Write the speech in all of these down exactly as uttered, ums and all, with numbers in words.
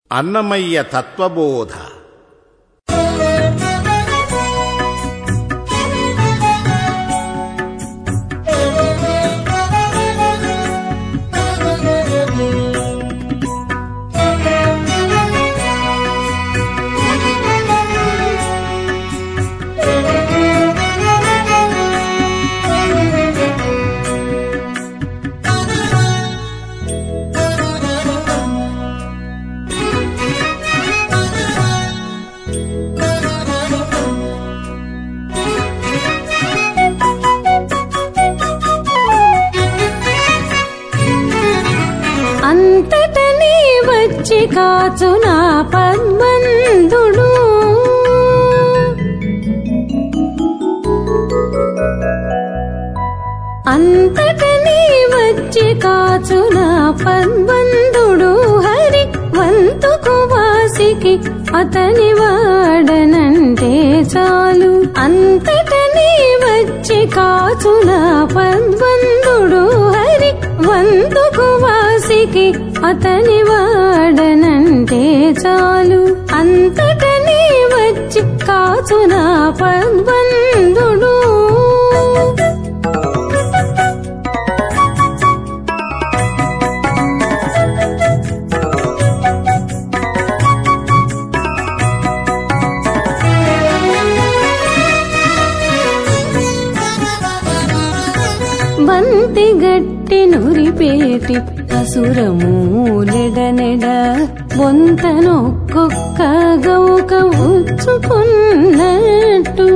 అన్నమయ్య తత్వబోధ. అంతటనే వచ్చి కాచునా పద్మందుడు, అంతటనే వచ్చి కాచునా పద్మందుడు. హరి వంతుకు వాసికి అతని వాడనంటే చాలు. అంతటనే వచ్చి కాచునా పద్మందుడు. హరి వంతుకు వాసికి అతని వాడనంటే చాలు. అంతటనే వచ్చి కాచునా పద్మందుడు. బంతి గట్టి నురిపేటి అసురమూలెడనెడ బొంతనొక్కొక్క గౌక ఉచ్చుకున్నట్టు.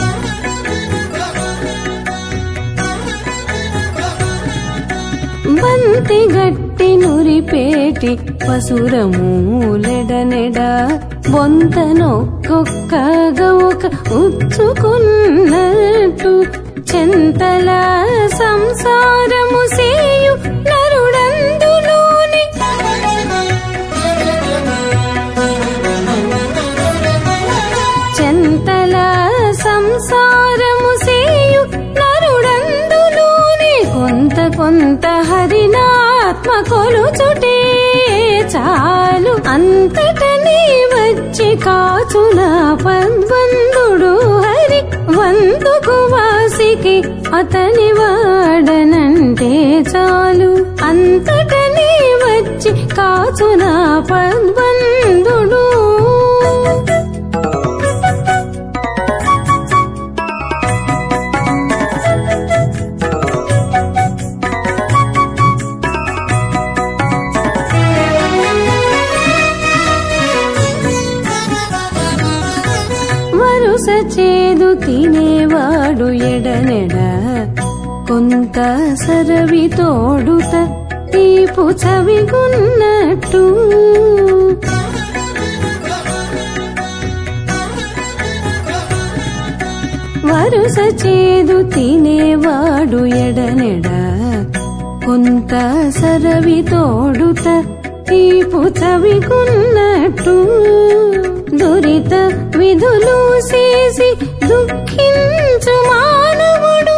బంతి గట్టి నురిపేటి పసురమూలెడనెడ బొంతనొక్కొక్క గౌక ఉచ్చుకున్నట్టు. చెంతల సంసారము సేయు నరుడందులోని చెంతల సంసారము సేయు నరుడందులోని కొంత కొంత హరినాత్మ కొలుచుటే చాలు. అంతటనే వచ్చి కాచునా పద్మందుడు. హరి వంతుకు వాసికి అతని వాడనంటే చాలు. అంతటనే వచ్చి కాచునా పద్మందుడు. వరుస చేదు తినేవాడు ఎడనెడ కొంత సరవి తోడుత తీపు చవిగున్నట్టు. వరుస చేదు తినేవాడు ఎడనెడ కొంత సరవి తోడుత తీపు చవిగున్నట్టు. దురిత విధులు చేసి దుఃఖించు మానవుడు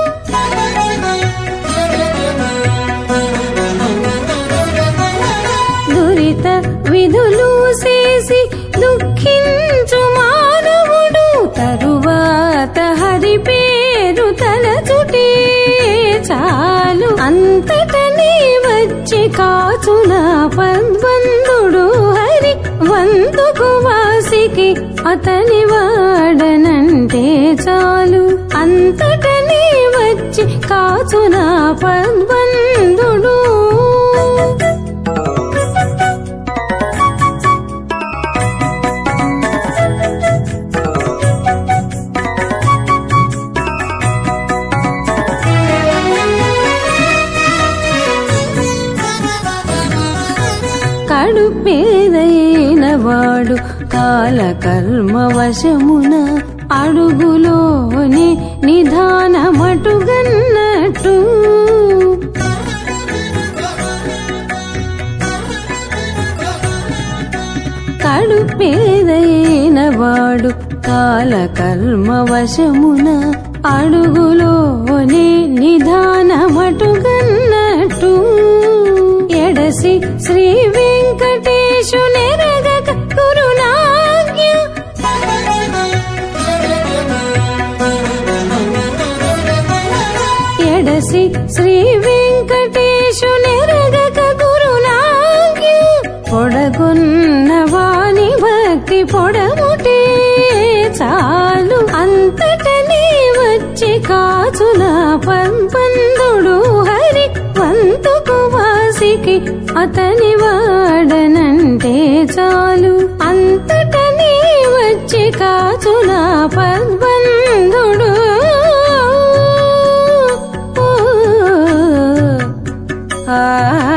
దురిత విధులు చేసి దుఃఖించు మానవుడు. తరువాత హరి పేరు తలచుటే చాలు. అంతటనే వచ్చి కాచునా పద్మందుడు. హరి వంతుకు వాసికి అతని వాడనంటే చాలు. అంతటనే వచ్చి కాచునా పద్మందుడు. కడుపేదైన వాడు కాలకర్మ వశమున అడుగులోని నిధానమటుగన్నట్టు. కడుపేదైన వాడు కాలకర్మ వశమున అడుగులోని నిధానమటుగన్నట్టు. ఎడసి శ్రీ వెంకటేశు నెరగక వాడికి అతని వాడనంటే చాలు, అంతటనే వచ్చి కాచునా పద్బంధుడు. ఆ